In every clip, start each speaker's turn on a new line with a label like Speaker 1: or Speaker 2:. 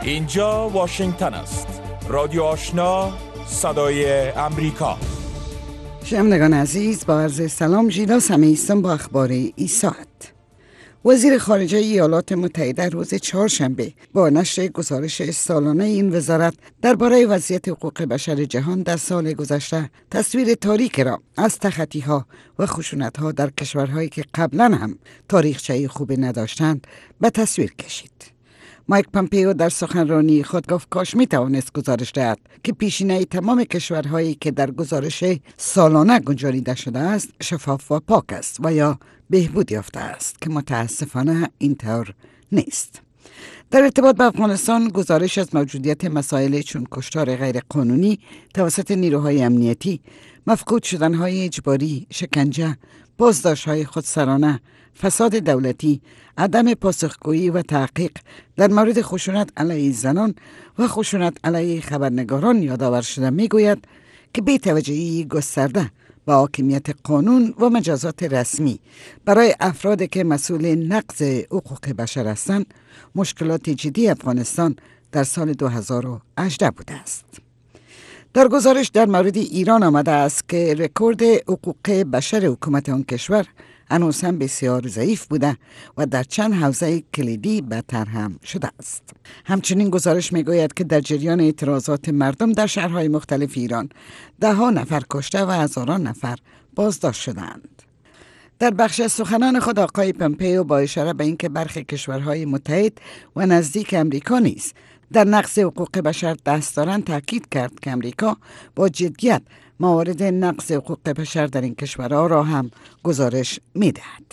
Speaker 1: اینجا واشنگتن است. رادیو آشنا، صدای امریکا.
Speaker 2: شنوندگان عزیز، با عرض سلام، ژیلا سمیستان با اخبار این ساعت. وزیر خارجه ایالات متحده روز چهارشنبه با نشر گزارش سالانه این وزارت درباره وضعیت حقوق بشر جهان در سال گذشته تصویر تاریک را از تخطی‌ها و خشونت‌ها در کشورهایی که قبلا هم تاریخچه خوبی نداشتند به تصویر کشید. مایک پامپئو در سخنرانی خود گفت کاش میتوانست گزارش دهد که پیشینه تمام کشورهایی که در گزارش سالانه گنجانیده شده است شفاف و پاک است و یا بهبود یافته است، که متاسفانه اینطور نیست. در ارتباط به افغانستان، گزارش از موجودیت مسائل چون کشتار غیرقانونی توسط نیروهای امنیتی، مفقود شدنهای اجباری، شکنجه، بازداشت‌های خودسرانه، فساد دولتی، عدم پاسخگویی و تحقیق در مورد خشونت علیه زنان و خشونت علیه خبرنگاران یادآور شده میگوید که بی‌توجهی گسترده به حاکمیت قانون و مجازات رسمی برای افرادی که مسئول نقض حقوق بشر هستند مشکلات جدی افغانستان در سال 2018 بوده است. در گزارش در مورد ایران آمده است که رکورد حقوق بشر حکومت آن کشور هنوز هم بسیار ضعیف بوده و در چند حوزه کلیدی بدتر هم شده است. همچنین گزارش میگوید که در جریان اعتراضات مردم در شهرهای مختلف ایران ده‌ها نفر کشته و هزاران نفر بازداشت شدند. در بخش از سخنان خود آقای پامپئو با اشاره به اینکه برخی کشورهای متحد و نزدیک امریکا نیز در نقض حقوق بشر دست دارند تاکید کرد که امریکا با جدیت موارد نقض حقوق بشر در این کشورها را هم گزارش می‌دهد.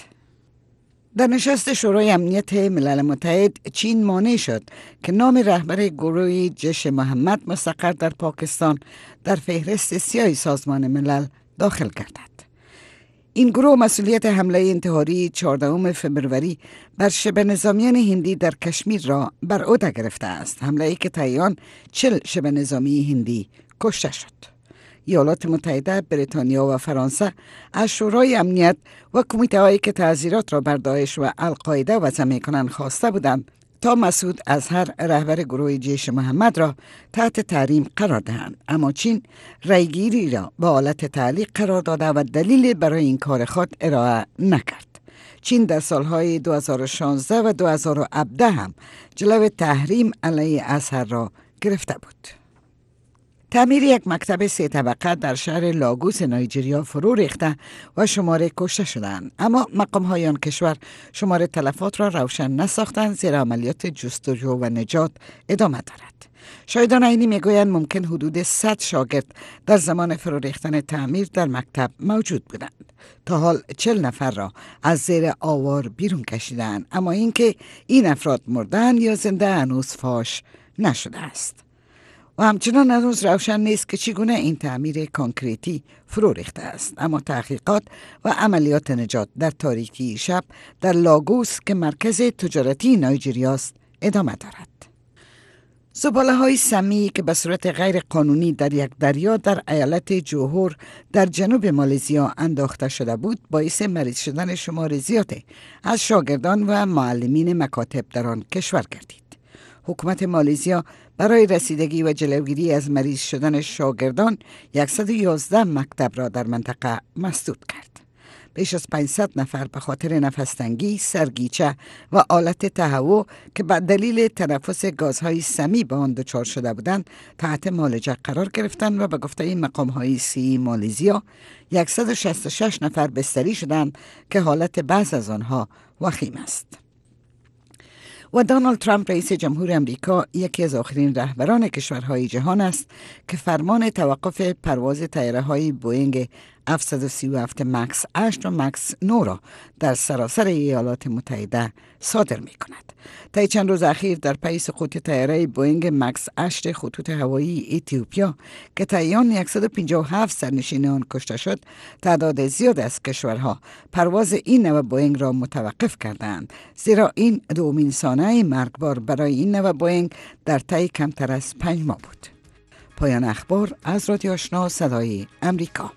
Speaker 2: در نشست شورای امنیت ملل متحد چین مانع شد که نام رهبر گروه جیش محمد مستقر در پاکستان در فهرست سیاه سازمان ملل داخل گردد. این گروه مسئولیت حمله انتحاری 14 فبروری بر شبه نظامیان هندی در کشمیر را بر عهده گرفته است، حمله‌ای که طی 40 شبه نظامی هندی کشته شد. ایالات متحده، بریتانیا و فرانسه از شورای امنیت و کمیته‌هایی که تعزیرات را بر داعش و القاعده وضع می‌کنند خواسته بودند تا مسعود اظهر رهبر گروه جیش محمد را تحت تحریم قرار دهند، اما چین رأیگیری را به حالت تعلیق قرار داده و دلیل برای این کار خود ارائه نکرد. چین در سالهای 2016 و 2017 هم جلو تحریم علیه اظهر را گرفته بود. تعمیر یک مکتب 3 طبقه در شهر لاگوس نایجریا فرو ریخته و شمار کشته شدند، اما مقام‌های آن کشور شمار تلفات را روشن نساختند، زیرا عملیات جستجو و نجات ادامه دارد. شاهدان عینی میگویند ممکن حدود 100 شاگرد در زمان فرو ریختن تعمیر در مکتب موجود بودند. تا حال 40 نفر را از زیر آوار بیرون کشیدند، اما اینکه این افراد مردند یا زنده هنوز فاش نشده است. و همچنان هنوز روشن نیست که چگونه این تعمیر کانکریتی فرو ریخته است، اما تحقیقات و عملیات نجات در تاریکی شب در لاگوس که مرکز تجارتی نایجریا است ادامه دارد. زباله‌های سمی که به صورت غیر قانونی در یک دریا در ایالت جوهر در جنوب مالزیا انداخته شده بود باعث مریض شدن شمار زیادی از شاگردان و معلمین مکاتب در آن کشور گردید. حکومت مالزیا برای رسیدگی و جلوگیری از مریض شدن شاگردان 111 مکتب را در منطقه مسدود کرد. بیش از 500 نفر به خاطر نفس‌تنگی، سرگیچه و آلت تهوع که به دلیل تنفس گازهای سمی به آن دچار شده بودند تحت معالجه قرار گرفتند و به گفته مقام‌های صحی مالزیا 166 نفر بستری شدند که حالت بعض از آنها وخیم است. و دونالد ترامپ رئیس جمهور امریکا یکی از آخرین رهبران کشورهای جهان است که فرمان توقف پرواز طیاره‌های بوئینگ 737 مکس 8 و مکس 9 را در سراسر ایالات متحده صادر می کند. طی چند روز اخیر در پی سقوط طیاره بوئینگ مکس 8 خطوط هوایی اتیوپیا که طی آن 157 سرنشین آن کشته شد، تعداد زیاد از کشورها پرواز این نوع بوئینگ را متوقف کردند، زیرا این دومین سانحه مرگبار برای این نوع بوئینگ در طی کمتر از 5 ماه بود. پایان اخبار از رادیو آشنا صدای امریکا.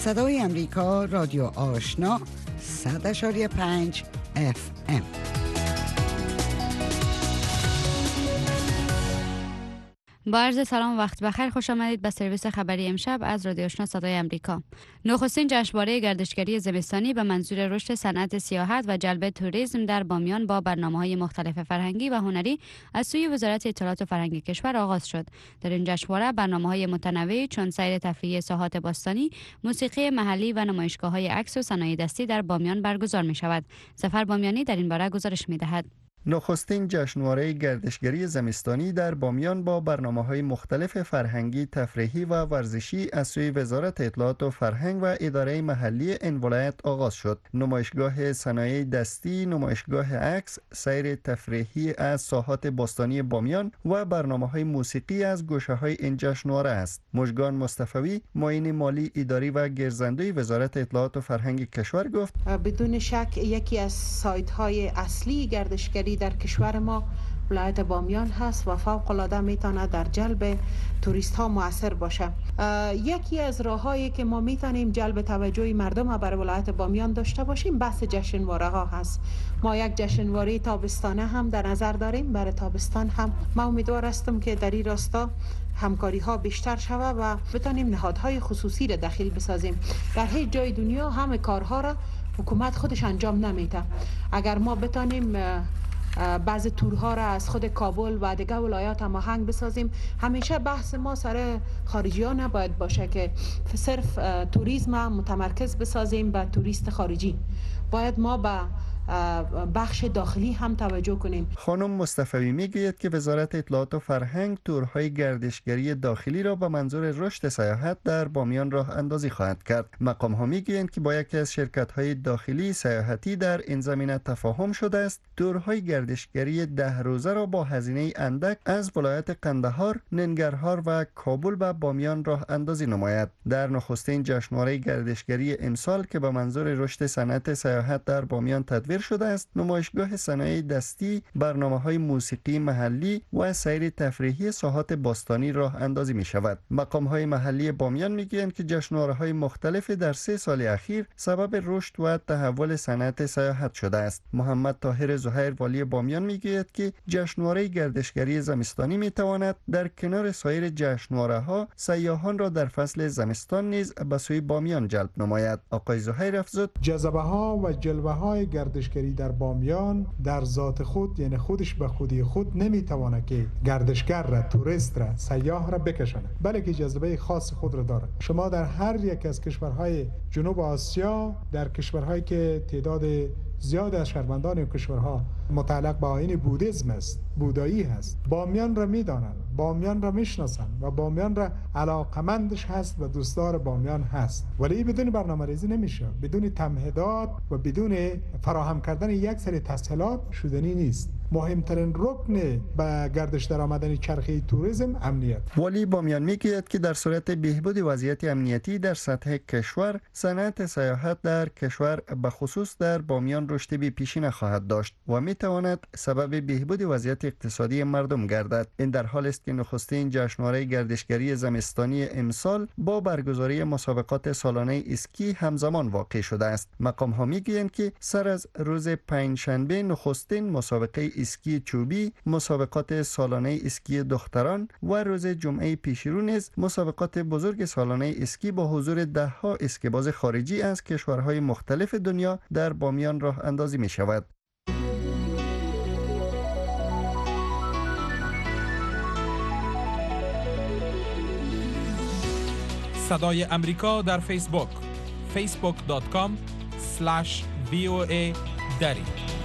Speaker 2: صدای امریکا رادیو آشنا 100.5 FM.
Speaker 3: با عرض سلام وقت بخیر، خوش آمدید به سرویس خبری امشب از رادیو آشنا صدای امریکا. نخستین جشنواره گردشگری زمستانی به منظور رشد صنعت سیاحت و جلب توریسم در بامیان با برنامه‌های مختلف فرهنگی و هنری از سوی وزارت اطلاعات و فرهنگ کشور آغاز شد. در این جشنواره برنامه‌های متنوعی چون سیر تفریحی ساحات باستانی، موسیقی محلی و نمایشگاه‌های عکس و صنایع دستی در بامیان برگزار می‌شود. ظفر بامیانی در این باره گزارش می‌دهد.
Speaker 4: نخستین جشنواره گردشگری زمستانی در بامیان با برنامه‌های مختلف فرهنگی، تفریحی و ورزشی از سوی وزارت اطلاعات و فرهنگ و اداره محلی این ولایت آغاز شد. نمایشگاه صنایع دستی، نمایشگاه عکس، سیر تفریحی از ساحات باستانی بامیان و برنامه‌های موسیقی از گوشه‌های این جشنواره است. مژگان مصطفی، معین مالی اداری و گرزنده وزارت اطلاعات و فرهنگ کشور گفت:
Speaker 5: بدون شک یکی از سایت‌های اصلی گردشگری در کشور ما ولایت بامیان هست و فوق العاده میتونه در جلب توریست ها مؤثر باشه. یکی از راههایی که ما میتونیم جلب توجه مردم بر ولایت بامیان داشته باشیم بحث جشنواره ها هست. ما یک جشنواره تابستانه هم در نظر داریم برای تابستان هم. ما امیدوار هستم که در این راستا همکاری ها بیشتر شود و بتونیم نهادهای خصوصی را دخیل بسازیم. در هیچ جای دنیا همه کارها را حکومت خودش انجام نمیده. اگر ما بتونیم بعض تورها را از خود کابل و دیگر ولایات هم آهنگ بسازیم، همیشه بحث ما سر خارجی ها نباید باشه که صرف توریسم متمرکز بسازیم به توریست خارجی. باید ما به بخش داخلی هم توجه کنیم.
Speaker 4: خانم مصطفی میگوید که وزارت اطلاعات و فرهنگ تورهای گردشگری داخلی را به منظور رشد سیاحت در بامیان راه اندازی خواهد کرد. مقام ها میگویند که با یکی از شرکت های داخلی سیاحتی در این زمینه تفاهم شده است تورهای گردشگری 10 روزه را با هزینه اندک از ولایت قندهار، ننگرهار و کابل به بامیان راه اندازی نماید. در نخستین جشنواره گردشگری امسال که به منظور رشد صنعت سیاحت در بامیان تدوین شده است، نمایشگاه صنایع دستی، برنامه‌های موسیقی محلی و سیر تفریحی ساحات باستانی راه اندازی می شود. مقام‌های محلی بامیان میگویند که جشنواره‌های مختلف در 3 سال اخیر سبب رشد و تحول صنعت سیاحت شده است. محمد طاهر زهیر والی بامیان میگوید که جشنواره گردشگری زمستانی میتواند در کنار سایر جشنواره‌ها سیاحان را در فصل زمستان نیز به سوی بامیان جلب نماید. آقای زهیر افزود:
Speaker 6: جذبه‌ها و جلوه‌های گردشگری در بامیان در ذات خود، یعنی خودش به خودی خود نمیتونه که گردشگر را، توریست را، سیاح را بکشونه، بلکه جذبه خاص خود را داره. شما در هر یک از کشورهای جنوب آسیا، در کشورهایی که تعداد زیاد از شهروندان این کشورها متعلق به آیین بودیسم است، بودایی هست، بامیان را میدانند، بامیان را میشناسند و بامیان را علاقمندش هست و دوستدار بامیان هست. ولی بدون برنامه‌ریزی نمیشه، بدون تمهیدات و بدون فراهم کردن یک سری تسهیلات شدنی نیست. مهمترین رکن به گردش در آمدن چرخه توریسم امنیت.
Speaker 4: والی بامیان میگوید که در صورت بهبود وضعیت امنیتی در سطح کشور، صنعت سیاحت در کشور به خصوص در بامیان رشد بی پیشی نخواهد داشت و میتواند سبب بهبود وضعیت اقتصادی مردم گردد. این در حال است که نخستین جشنواره گردشگری زمستانی امسال با برگزاری مسابقات سالانه اسکی همزمان واقع شده است. مقام ها میگویند که سر از روز پنجشنبه نخستین مسابقه اسکی چوبی، مسابقات سالانه اسکی دختران و روز جمعه پیشرو نیز مسابقات بزرگ سالانه اسکی با حضور 10 ها اسکیباز خارجی از کشورهای مختلف دنیا در بامیان راه اندازی می شود.
Speaker 1: صدای امریکا در فیسبوک facebook.com/VOA دری.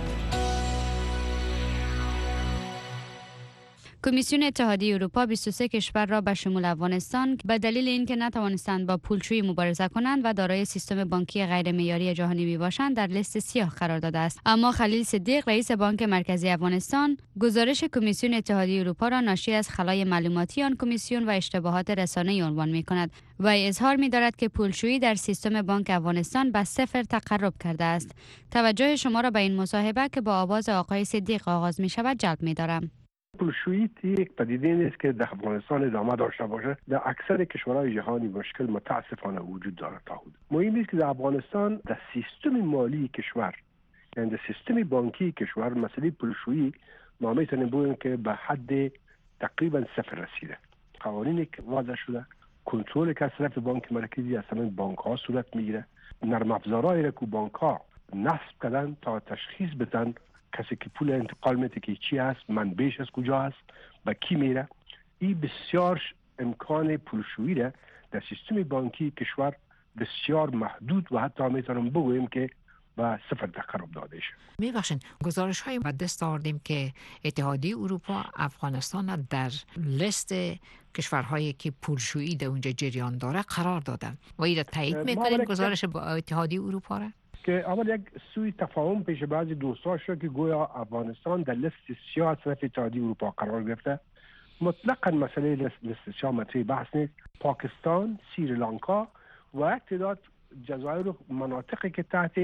Speaker 3: کمیسیون اتحادیه اروپا 23 کشور را به شمول افغانستان به دلیل اینکه نتوانستند با پولشویی مبارزه کنند و دارای سیستم بانکی غیر معیاری جهانی میباشند در لیست سیاه قرار داده است. اما خلیل صدیق رئیس بانک مرکزی افغانستان گزارش کمیسیون اتحادیه اروپا را ناشی از خلای معلوماتی آن کمیسیون و اشتباهات رسانه‌ای عنوان می‌کند و اظهار می‌دارد که پولشویی در سیستم بانک افغانستان به صفر تقرب کرده است. توجه شما را به این مصاحبه که با آواز آقای صدیق آغاز می‌شود جلب می‌دارم.
Speaker 7: پولشویی یک پدیده نیست که در افغانستان ادامه داشته باشه. در اکثر کشورهای جهانی مشکل متاسفانه وجود داره. تا حدود مهم است که در افغانستان در سیستم مالی کشور، یعنی در سیستم بانکی کشور، مسئله پولشویی ما میتونیم بگوییم که به حد تقریبا صفر رسیده. قوانینی که وضع شده، کنترل که از طرف بانک مرکزی از طرف بانک ها صورت میگیره، نرم افزارهایی را که بانک ها نصب کردن تا تشخیص بدن کسی که پول انتقال میده که چی هست، منبعش از کجا هست، به کی میره. این بسیار امکان پولشویی را در سیستم بانکی کشور بسیار محدود و حتی میتونم بگویم که با صفر قرار داده شد.
Speaker 8: میبخشین گزارش های به دست آوردیم که اتحادیه اروپا افغانستان در لیست کشورهایی که پولشویی در اونجا جریان داره قرار دادن و این را تایید میکنیم گزارش با اتحادیه اروپا را
Speaker 7: که اول یک سوی تفاهم پیش بعضی دوستان شد که گویا افغانستان در لیست سیاه از طرف اتحادیه اروپا قرار گرفته. مطلقاً مسئله لیست سیاه مطرح بحث نیست. پاکستان، سریلانکا و یک تعداد جزایر و مناطقی که تحت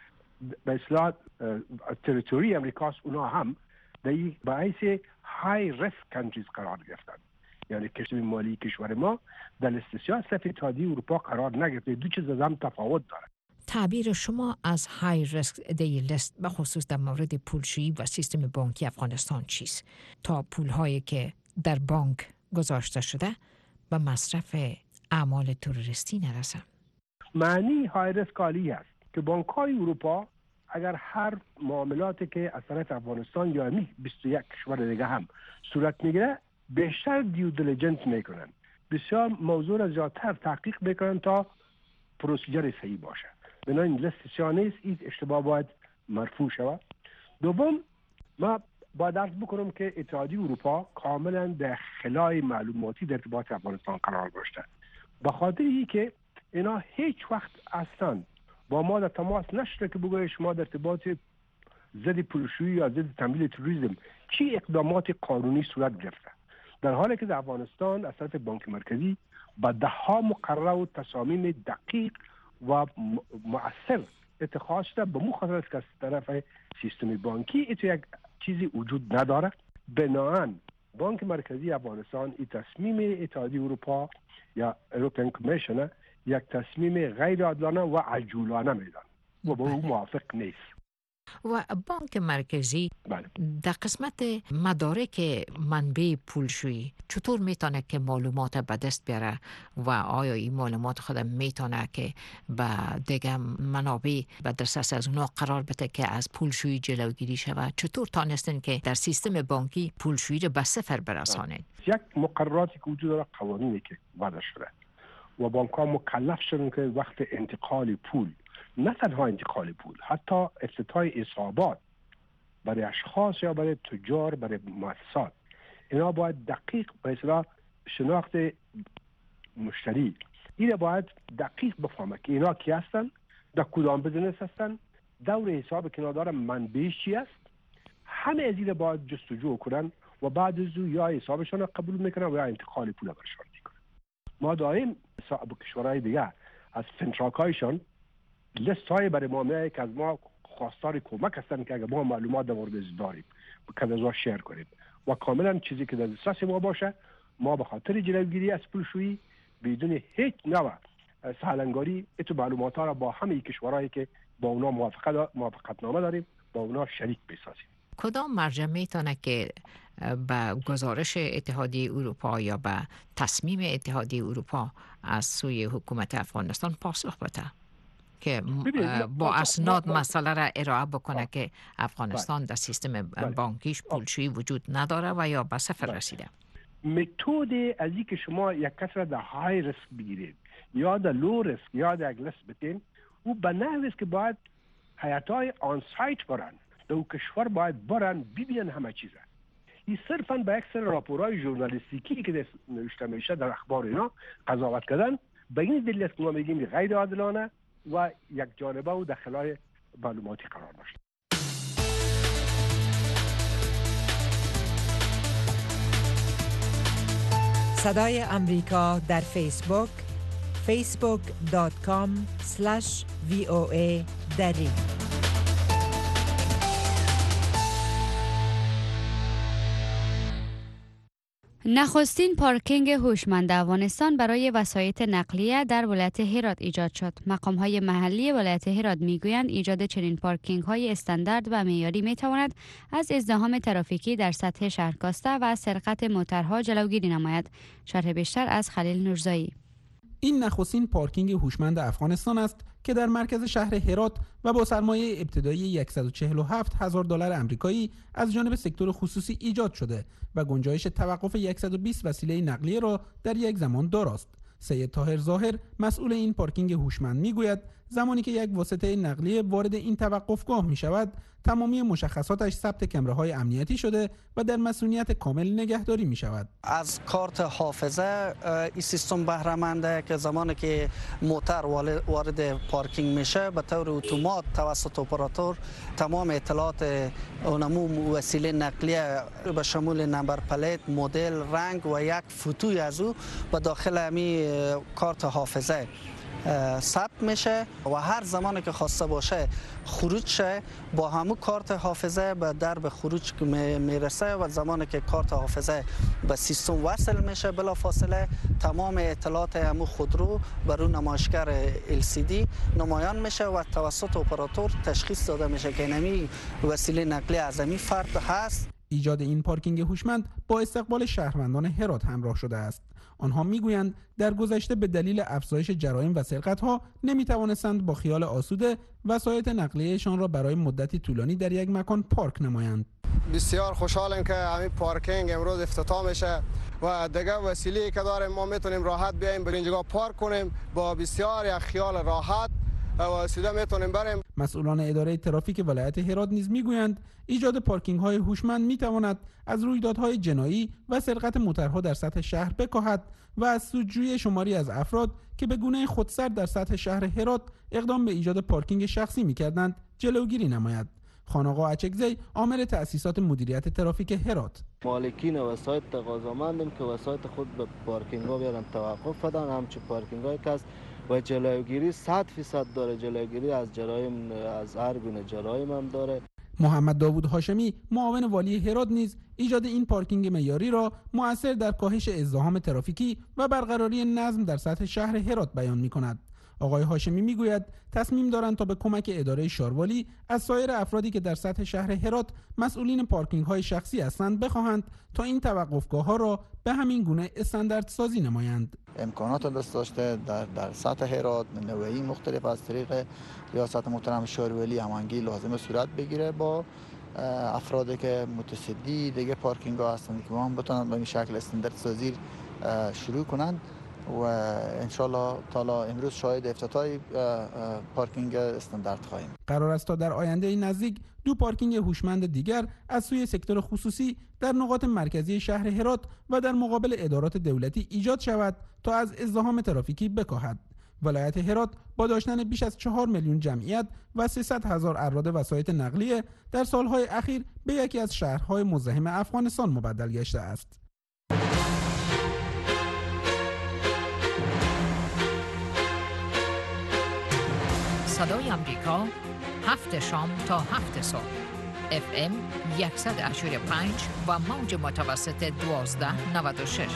Speaker 7: به اصطلاح تریتوری امریکاست، اونا هم در باعث های ریسک کانتریز قرار گرفتن. یعنی کشور مالی کشور ما در لیست سیاه از طرف اتحادیه اروپا قرار نگرفته. دو چیز از هم تفاوت داره.
Speaker 8: تعبیر شما از های ریسک دی لیست به خصوص در مورد پولشویی و سیستم بانکی افغانستان چیست؟ تا پولهایی که در بانک گذاشته شده به مصرف اعمال تروریستی نرسن.
Speaker 7: معنی های ریسک عالی است که بانک های اروپا اگر هر معاملاتی که از طرف افغانستان یا 21 کشور دیگه هم صورت میگیره بیشتر دیو دیلیجنس میکنن، بسیار موضوع را زیادتر تحقیق میکنن تا پروسیجر صحیح باشه. بنابراین لیست سیاه نیست، این اشتباه باید مرفوع شود. دوم، ما باید عرض بکنم که اتحادیه اروپا کاملا در خلای معلوماتی در ارتباط افغانستان قرار داشته، به خاطر اینکه اینا هیچ وقت اصلا با ما در تماس نشده که بگوید شما در ارتباط ضد پولشویی یا ضد تمویل تروریسم چی اقدامات قانونی صورت گرفته، در حالی که در افغانستان از طرف بانک مرکزی با ده‌ها مقرره و تصامیم دقیق و مؤثر اتخاذ شده به مخاطر که از طرف سیستم بانکی تو یک چیزی وجود نداره. بنابراین بانک مرکزی افغانستان این تصمیم اتحادیه اروپا یا اروپین کمیشن یک تصمیم غیر عادلانه و عجولانه میدان و با اون موافق نیست.
Speaker 8: و بانک مرکزی در قسمت مدارک منبع پولشویی چطور میتونه که معلومات به دست بیاره و آیا این معلومات خود میتونه که به دیگه منابع به دسترس از اونها قرار بده که از پولشویی جلوگیری شود؟ چطور تانستین که در سیستم بانکی پولشویی رو به صفر برسانید؟
Speaker 7: یک مقرراتی که وجود داره، قوانینی که وضع شده و بانک ها مکلف شدن که وقت انتقال پول، نه تنها انتقال پول، حتی افتتاح حسابات برای اشخاص یا برای تجار، برای مؤسسات، اینا باید دقیق به اصطلاح شناخت مشتری اینا باید دقیق بفهمه که اینا کی هستن، در کدام بزنس هستن، دور حساب که اینا دارن منبعش چی است. همه از این باید جستجو کنن و بعد از اون یا حسابشون رو قبول میکنن و یا انتقال پول برشان میکنن. ما دائم با کشورهای دیگه از فنتراکایشان لیست های برای ما میایه که از ما خواستار کمک هستن که اگر ما معلومات در مورد داریم که از شیر کنیم و کاملا چیزی که در دسترس ما باشه، ما به خاطر جلوگیری از پولشویی بدون هیچ نوع سهلنگاری اتو معلومات ها را با همه کشورهایی که با اونا موافقت نامه داریم با اونا شریک بسازیم.
Speaker 8: کدام مرجع میتونه که به گزارش اتحادیه اروپا یا به تصمیم اتحادیه اروپا از سوی حکومت افغانستان پاسخ بده که با اسناد مسئله را ارائه بکنه که افغانستان در سیستم بانکیش پولشویی وجود نداره و یا به صفر رسیده؟
Speaker 7: متد از این که شما یک کس را در های ریسک بگیرید یا در لو ریسک یا در لیست بتین، او به نحوی است که باید هیئت‌های آن سایت برن، در کشور باید برن ببینن همه چیزه. این صرفاً به یک سری راپورهای ژورنالیستیکی که نوشته میشه در اخبار اینا قضاوت کردن، به این دلیل است که ما میگیم غیر عادلانه و یک جانبه و داخلای معلوماتی قرار داشت.
Speaker 9: صدای امریکا در فیسبوک facebook.com/VOA دری.
Speaker 3: نخستین پارکینگ هوشمند افغانستان برای وسایط نقلیه در ولایت هرات ایجاد شد. مقام‌های محلی ولایت هرات میگویند ایجاد چنین پارکینگ‌های استاندارد و معیاری میتواند از ازدحام ترافیکی در سطح شهر کاسته و سرقت موترها جلوگیری نماید. شرح بیشتر از خلیل نورزایی.
Speaker 1: این نخستین پارکینگ هوشمند افغانستان است که در مرکز شهر هرات و با سرمایه ابتدایی $147,000 آمریکایی از جانب سکتور خصوصی ایجاد شده و گنجایش توقف 120 وسیله نقلیه را در یک زمان داراست. سید طاهر ظاهر مسئول این پارکینگ هوشمند میگوید زمانی که یک واسطه نقلیه وارد این توقفگاه می شود تمامی مشخصاتش ثبت کامراهای امنیتی شده و در مسئولیت کامل نگهداری می شود.
Speaker 10: از کارت حافظه این سیستم بهره منده که زمانی که موتر وارد پارکینگ میشه به طور اتومات توسط اپراتور تمام اطلاعات اونمو وسیله نقلیه به شمول نمبر پلیت، مدل، رنگ و یک فوتوی از او به داخل امی کارت حافظه ثبت میشه و هر زمانی که خواسته باشه خروج شه با همون کارت حافظه به درب خروج میرسه و زمانی که کارت حافظه به سیستم وصل میشه بلا فاصله تمام اطلاعات همون خودرو بر اون نمایشگر LCD نمایان میشه و توسط اپراتور تشخیص داده میشه که اینمی وسیله نقلیه از این فرد هست.
Speaker 1: ایجاد این پارکینگ هوشمند با استقبال شهروندان هرات همراه شده است. آنها میگویند در گذشته به دلیل افزایش جرایم و سرقت‌ها نمیتوانستند با خیال آسوده وسایط نقلیه‌شان را برای مدتی طولانی در یک مکان پارک نمایند.
Speaker 11: بسیار خوشحالم که همین پارکینگ امروز افتتاح میشه و دیگه وسیله‌ای که داریم ما میتونیم راحت بیایم بر اینجا پارک کنیم با بسیار یک خیال راحت و سیده میتونیم بریم.
Speaker 1: مسئولان اداره ترافیک ولایت هرات نیز میگویند ایجاد پارکینگ های هوشمند میتواند از رویدادهای جنایی و سرقت موترها در سطح شهر بکاهد و از سودجویی شماری از افراد که به گونه خودسر در سطح شهر هرات اقدام به ایجاد پارکینگ شخصی میکردند جلوگیری نماید. خانآقا اچکزی عامل تأسیسات مدیریت ترافیک هرات:
Speaker 12: مالکین وسایط تقاضامندیم که وسایط خود به پارکینگ ها بیارن توقف بدن، همچون پارکینگ های که و جلوگیری 100% داره، جلوگیری از جرایم، از هر گونه جرایم هم داره.
Speaker 1: محمد داوود هاشمی معاون والی هرات نیز ایجاد این پارکینگ معیاری را مؤثر در کاهش ازدحام ترافیکی و برقراری نظم در سطح شهر هرات بیان می‌کند. آقای هاشمی میگوید تصمیم دارند تا به کمک اداره شاروالی از سایر افرادی که در سطح شهر هرات مسئولین پارکینگ های شخصی هستند بخواهند تا این توقفگاه ها را به همین گونه استاندارد سازی نمایند.
Speaker 13: امکانات دست داشته در سطح هرات نوعی مختلف از طریق ریاست محترم شاروالی هماهنگی لازم صورت بگیره با افرادی که متصدی دیگه پارکینگ ها هستند که هم بتونن به این شکل استاندارد سازی شروع کنند و انشالله تا امروز شاهد افتتاح پارکینگ استاندارد خواهیم.
Speaker 1: قرار است تا در آینده نزدیک 2 پارکینگ هوشمند دیگر از سوی سکتور خصوصی در نقاط مرکزی شهر هرات و در مقابل ادارات دولتی ایجاد شود تا از ازدحام ترافیکی بکاهد. ولایت هرات با داشتن بیش از 4 میلیون جمعیت و 300,000 اراده وسایط نقلیه در سالهای اخیر به یکی از شهرهای مزدحم افغانستان مبدل گشته است.
Speaker 8: صدای آمریکا 7 شام تا 7 صبح FM 100.5 و موج متوسط 1296.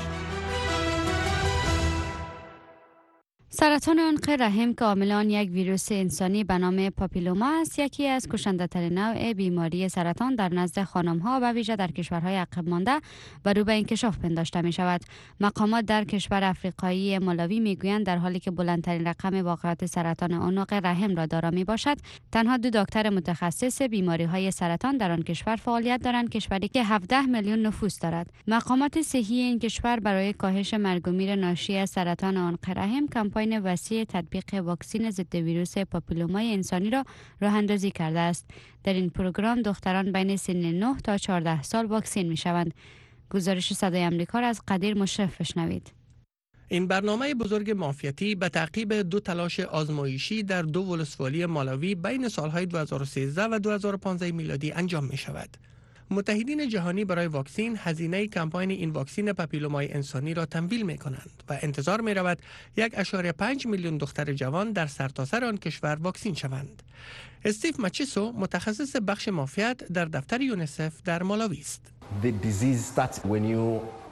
Speaker 3: سرطان عنق رحم که عامل آن یک ویروس انسانی به نام پاپیلوما است، یکی از کشنده ترین نوع بیماری سرطان در نزد خانم ها و ویژه در کشورهای عقب مانده و رو به انکشاف پنداشته می شود. مقامات در کشور افریقایی مالاوی می گویند در حالی که بلندترین رقم واقعات سرطان عنق رحم را دارا می باشد، تنها 2 دکتر متخصص بیماری های سرطان در آن کشور فعالیت دارند، کشوری که 17 میلیون نفوس دارد. مقامات صحی این کشور برای کاهش مرگ و میر ناشی از سرطان عنق رحم کمپاین وسیع تطبیق واکسن ضد ویروس پاپیلومای انسانی را راه اندازی کرده است. در این پروگرام دختران بین سن 9 تا 14 سال واکسن می شوند. گزارش صدای آمریکا را از قدیر مشرف بشنوید.
Speaker 14: این برنامه بزرگ معافیتی به تعقیب 2 تلاش آزمایشی در 2 ولسوالی مالاوی بین سالهای 2013 و 2015 میلادی انجام می شود. متحدین جهانی برای واکسین هزینه کمپاین این واکسن پاپیلومای انسانی را تمویل می کنند و انتظار می رود 1.5 میلیون دختر جوان در سرتاسر آن کشور واکسین شوند. استیو ماچیسو متخصص بخش معافیت در دفتر یونیسف در مالاوی است.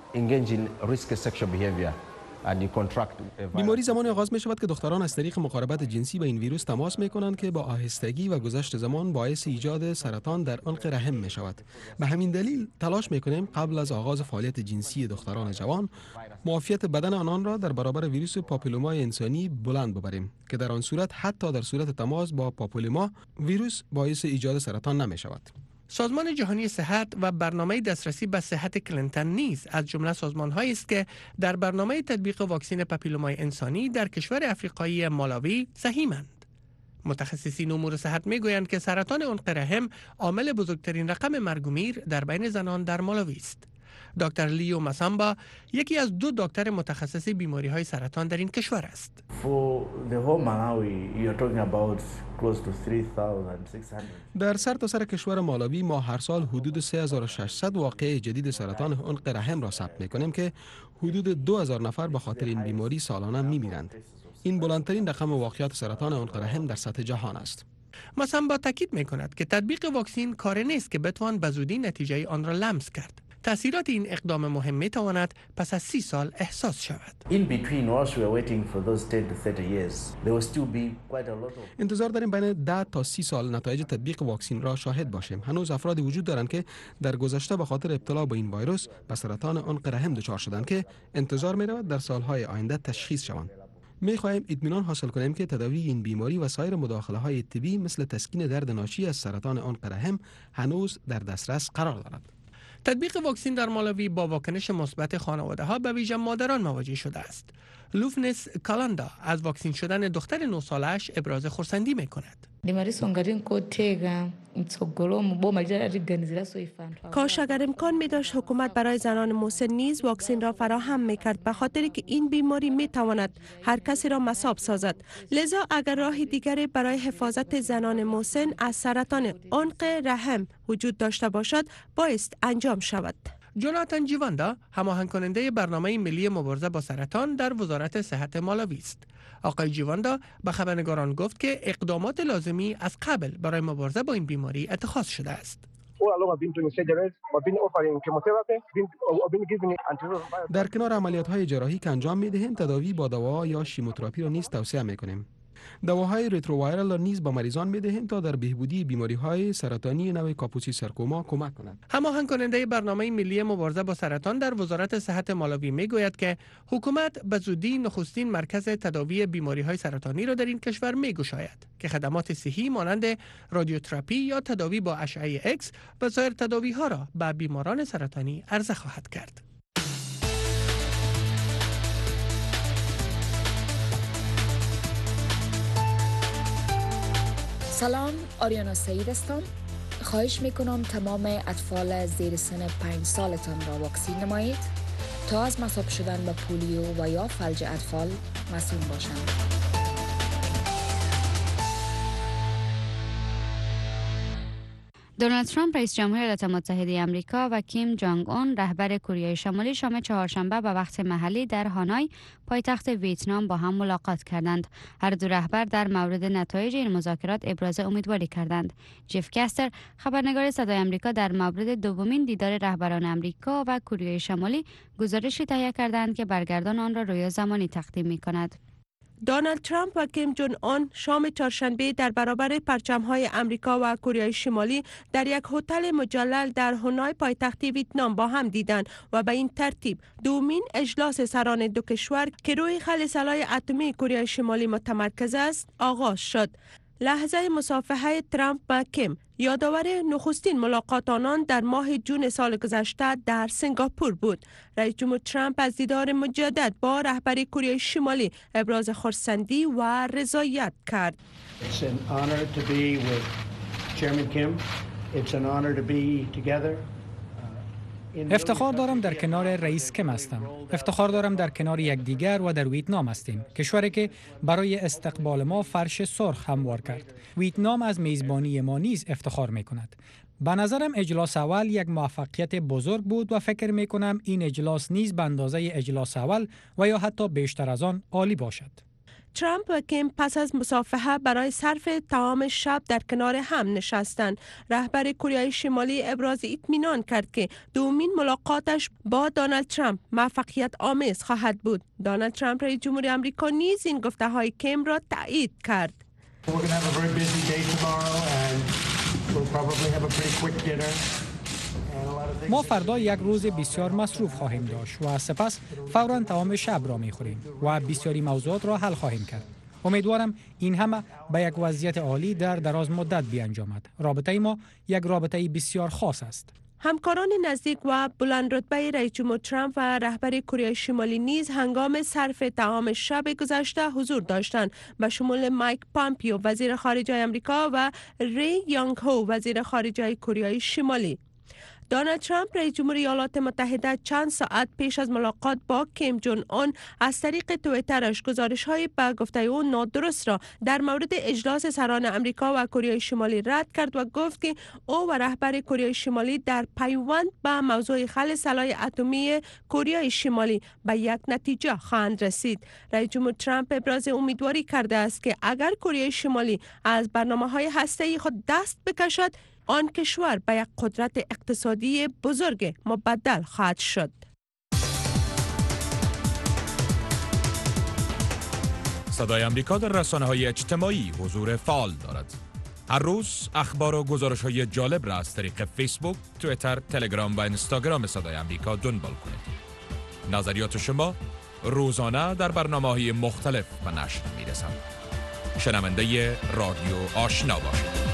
Speaker 15: engage in risky sexual behavior and you contract.
Speaker 16: بیماری زمانی آغاز می شود که دختران از طریق مقاربت جنسی با این ویروس تماس می کنند که با آهستگی و گذشت زمان باعث ایجاد سرطان در عنق رحم می شود. به همین دلیل تلاش می کنیم قبل از آغاز فعالیت جنسی دختران جوان معافیت بدن آنان را در برابر ویروس پاپیلومای انسانی بلند ببریم که در آن صورت حتی در صورت تماس با پاپیلوما ویروس باعث ایجاد سرطان نمی شود.
Speaker 14: سازمان جهانی صحت و برنامه دسترسی به صحت کلینتون نیز از جمله سازمان‌هایی است که در برنامه تطبیق واکسن پاپیلومای انسانی در کشور افریقایی مالاوی سهیمند. متخصصین امور صحت می‌گویند که سرطان عنق رحم عامل بزرگترین رقم مرگ و میر در بین زنان در مالاوی است. دکتر لیو مسامبا یکی از 2 دکتر متخصص بیماری‌های سرطان در این کشور است.
Speaker 16: در سرتاسر کشور مالاوی ما هر سال حدود 3600 واقعه جدید سرطان عنق رحم را ثبت می‌کنیم که حدود 2000 نفر به خاطر این بیماری سالانه می‌میرند. این بلندترین رقم واقعات سرطان عنق رحم در سطح جهان است.
Speaker 14: مسامبا تاکید می‌کند که تطبیق واکسن کار نیست که بتوان به زودی نتیجه آن را لمس کرد. تأثیرات این اقدام مهم می تواند پس از 30 سال احساس شود.
Speaker 16: انتظار داریم بین 10 تا 30 سال نتایج تطبیق واکسن را شاهد باشیم. هنوز افرادی وجود دارند که در گذشته به خاطر ابتلا به این ویروس به سرطان عنق رحم دچار شدند که انتظار می رود در سالهای آینده تشخیص شوند. می خواهیم اطمینان حاصل کنیم که تداوی این بیماری و سایر مداخله‌های طبی مثل تسکین درد ناشی از سرطان عنق رحم هنوز در دسترس قرار دارد.
Speaker 14: تطبیق واکسن در مالاوی با واکنش مثبت خانواده‌ها به ویژه مادران مواجه شده است. لوفنس کالاندا از واکسن شدن دختر 9 سالش ابراز خرسندی می‌کند.
Speaker 17: کاش اگر امکان می داشت حکومت برای زنان مسن نیز واکسن را فراهم می کرد، به خاطر که این بیماری می تواند هر کسی را مصاب سازد. لذا اگر راه دیگری برای حفاظت زنان مسن از سرطان عنق رحم وجود داشته باشد بایست انجام شود.
Speaker 14: جوناتان جیواندا هماهنگ کننده برنامه ملی مبارزه با سرطان در وزارت صحت مالاوی است. آقای جیواندا به خبرنگاران گفت که اقدامات لازمی از قبل برای مبارزه با این بیماری اتخاذ شده است.
Speaker 16: در کنار عملیات‌های جراحی که انجام می‌دهیم، تداوی با دوا یا شیموتراپی را نیز توصیه می‌کنیم. دواهای ریترووایرال را نیز با مریضان می‌دهیم تا در بهبودی بیماری‌های سرطانی نوع کاپوسی سارکوما کمک کنند.
Speaker 14: هماهنگ کننده برنامه ملی مبارزه با سرطان در وزارت صحت مالاوی میگوید که حکومت به زودی نخستین مرکز تداوی بیماری‌های سرطانی را در این کشور می‌گشاید که خدمات صحی مانند رادیوتراپی یا تداوی با اشعه ایکس و سایر تداوی‌ها را به بیماران سرطانی عرضه خواهد کرد.
Speaker 18: سلام، آریانا سعید هستم. خواهش میکنم تمام اطفال زیر سن 5 سالتان را واکسین نمایید تا از مصاب شدن به پولیو و یا فلج اطفال مسئول باشند.
Speaker 3: دونالد ترامپ رئیس جمهور ایالات متحده آمریکا و کیم جانگ اون رهبر کره شمالی شام چهارشنبه به وقت محلی در هانوی پایتخت ویتنام با هم ملاقات کردند. هر دو رهبر در مورد نتایج این مذاکرات ابراز امیدواری کردند. جف کستر خبرنگار صدای آمریکا در مورد دومین دیدار رهبران آمریکا و کره شمالی گزارشی تهیه کردند که برگردان آن را روی زمانی تقدیم می‌کند.
Speaker 17: دونالد ترامپ و کیم جون اون شام چهارشنبه در برابر پرچم‌های آمریکا و کره شمالی در یک هتل مجلل در هانوی پایتخت ویتنام با هم دیدند و به این ترتیب دومین اجلاس سران دو کشور که روی حل سلاح اتمی کره شمالی متمرکز است آغاز شد. لحظه مصافحه ترامپ و کیم یادآور نخستین ملاقات آنان در ماه جون سال گذشته در سنگاپور بود. رئیس جمهور ترامپ از دیدار مجدد با رهبر کره شمالی ابراز خرسندی و رضایت کرد.
Speaker 19: It's an honor to be with Chairman Kim. It's an honor to be together.
Speaker 20: افتخار دارم در کنار رئیس کم هستم. افتخار دارم در کنار یکدیگر و در ویتنام هستیم. کشوری که برای استقبال ما فرش سرخ هموار کرد. ویتنام از میزبانی ما نیز افتخار می کند. به نظرم اجلاس اول یک موفقیت بزرگ بود و فکر می کنم این اجلاس نیز به اندازه اجلاس اول و یا حتی بیشتر از آن عالی باشد.
Speaker 17: ترامپ و کیم پس از مصافحه برای صرف طعام شب در کنار هم نشستند. رهبر کره شمالی ابراز اطمینان کرد که دومین ملاقاتش با دونالد ترامپ موفقیت آمیز خواهد بود. دونالد ترامپ رئیس جمهور آمریکا نیز این گفته‌های کیم را تایید کرد.
Speaker 20: ما فردا یک روز بسیار مصروف خواهیم داشت و سپس فوراً طعام شب را می‌خوریم و بسیاری موضوعات را حل خواهیم کرد. امیدوارم این همه به یک وضعیت عالی در دراز مدت بیانجامد. رابطه ما یک رابطه بسیار خاص است.
Speaker 17: همکاران نزدیک و بلند رتبه رئیس جمهور ترامپ و رهبر کره شمالی نیز هنگام صرف طعام شب گذشته حضور داشتند، به شمول مایک پامپیو وزیر خارجه آمریکا و ری یانگ هو وزیر خارجه کره شمالی. دونالد ترامپ رئیس جمهور ایالات متحده چند ساعت پیش از ملاقات با کیم جون اون از طریق توییترش گزارش‌های به گفته او نادرست را در مورد اجلاس سران آمریکا و کره شمالی رد کرد و گفت که او و رهبر کره شمالی در پیوند به موضوع خل سلاح اتمی کره شمالی به یک نتیجه خواهند رسید. رئیس جمهور ترامپ ابراز امیدواری کرده است که اگر کره شمالی از برنامه‌های هسته‌ای خود دست بکشد، آن کشور به یک قدرت اقتصادی بزرگ مبدل خواهد شد.
Speaker 21: صدای آمریکا در رسانه‌های اجتماعی حضور فعال دارد. هر روز اخبار و گزارش‌های جالب را از طریق فیسبوک، توییتر، تلگرام و اینستاگرام صدای آمریکا دنبال کنید. نظریات شما روزانه در برنامه‌های مختلف به نشر می‌رسد. شنونده رادیو آشنا باشید.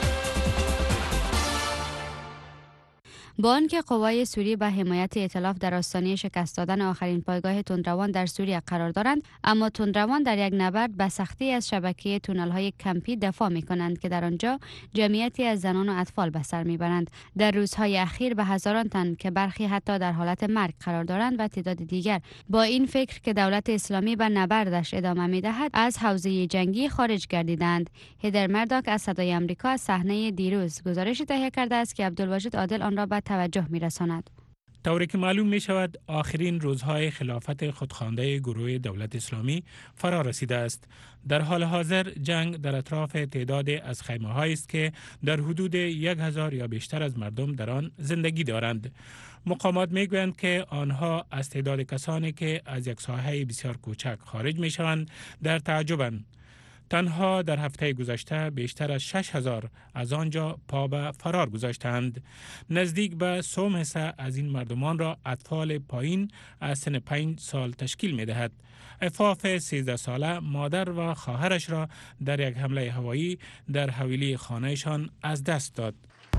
Speaker 3: با آنکه قوای سوری به حمایت ائتلاف در آستانه شکست دادن آخرین پایگاه تندروان در سوریه قرار دارند، اما تندروان در یک نبرد به سختی از شبکه تونل‌های کمپی دفاع می‌کنند که در آنجا جمعیتی از زنان و اطفال به سر می‌برند. در روزهای اخیر به هزاران تن که برخی حتی در حالت مرگ قرار دارند و تعداد دیگر با این فکر که دولت اسلامی به نبردش ادامه می‌دهد از حوزه جنگی خارج گردیدند. هیدر مرداک از صدای آمریکا از صحنه دیروز گزارش تهیه کرده است که عبدالواجد عادل آن را به توجه می‌رساند.
Speaker 22: طوری که معلوم می شود آخرین روزهای خلافت خودخوانده گروه دولت اسلامی فرا رسیده است. در حال حاضر جنگ در اطراف تعداد از خیمه‌هایی است که در حدود 1000 یا بیشتر از مردم در آن زندگی دارند. مقامات می گویند که آنها از تعداد کسانی که از یک ساحه بسیار کوچک خارج می شوند در تعجبند. تنها در هفته گذشته بیشتر از 6000 از آنجا پا به فرار گذاشتند. نزدیک به 3 حصه از این مردمان را اطفال پایین از سن 5 سال تشکیل می دهد. عفاف 13 ساله مادر و خواهرش را در یک حمله هوایی در حویلی خانهشان از دست داد.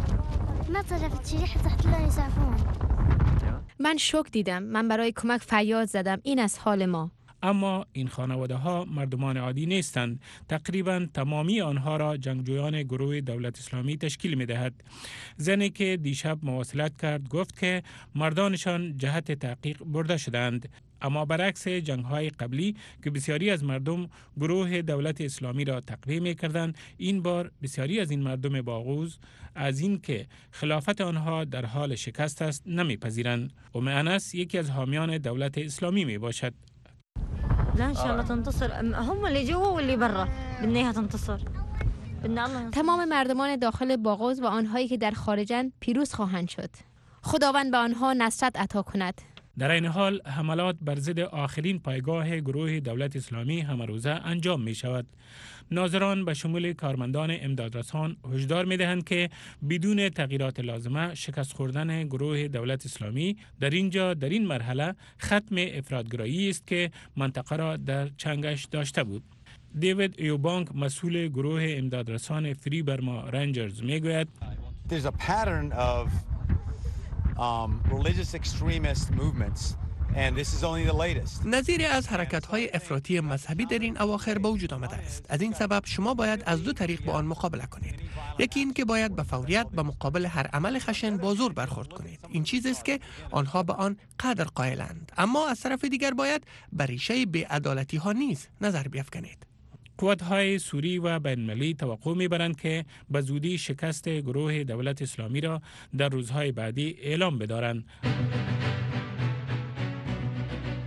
Speaker 23: من شوک دیدم. من برای کمک فریاد زدم. این از حال ما.
Speaker 22: اما این خانواده ها مردمان عادی نیستند. تقریبا تمامی آنها را جنگجویان گروه دولت اسلامی تشکیل می دهد. زنی که دیشب مواصلت کرد گفت که مردانشان جهت تحقیق برده شدند. اما برعکس جنگ‌های قبلی که بسیاری از مردم گروه دولت اسلامی را تقویه می‌کردند، این بار بسیاری از این مردم باغوز از این که خلافت آنها در حال شکست است نمی‌پذیرند. انس یکی از حامیان دولت اسلامی میباشد.
Speaker 23: لا ان شاء الله تنتصر. هم اللي جوا واللي برا بدنا تنتصر. تمام مردمان داخل باغوز و آنهایی که در خارجند پیروز خواهند شد. خداوند به آنها نصرت عطا کند.
Speaker 22: در این حال حملات بر ضد آخرین پایگاه گروه دولت اسلامی همه روزه انجام می شود. ناظران به شمول کارمندان امدادرسان هشدار می دهند که بدون تغییرات لازمه شکست خوردن گروه دولت اسلامی در این مرحله ختم افراط‌گرایی است که منطقه را در چنگش داشته بود. دیوید ایوبانک مسئول گروه امدادرسان فری برما رنجرز می گوید
Speaker 24: There's a pattern of religious extremist movements and this is only the latest.
Speaker 14: نظیر از حرکت‌های افراطی مذهبی در این اواخر به وجود آمده است. از این سبب شما باید از 2 طریق با آن مقابله کنید. یکی این که باید به فوریت به مقابل هر عمل خشن با زور برخورد کنید. این چیزی است که آنها به آن قدر قائلند. اما از طرف دیگر باید بر ریشه بی‌عدالتی‌ها نیز نظر بیفکنید.
Speaker 22: قوت‌های سوری و بین‌المللی توقع می‌برند که به زودی شکست گروه دولت اسلامی را در روزهای بعدی اعلام بدارند.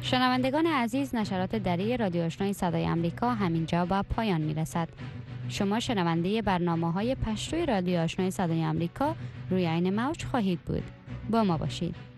Speaker 3: شنوندگان عزیز، نشرات دری رادیو آشنای صدای آمریکا همینجا به پایان میرسد. شما شنونده برنامه‌های پشتوی رادیو آشنای صدای آمریکا روی عین موج خواهید بود. با ما باشید.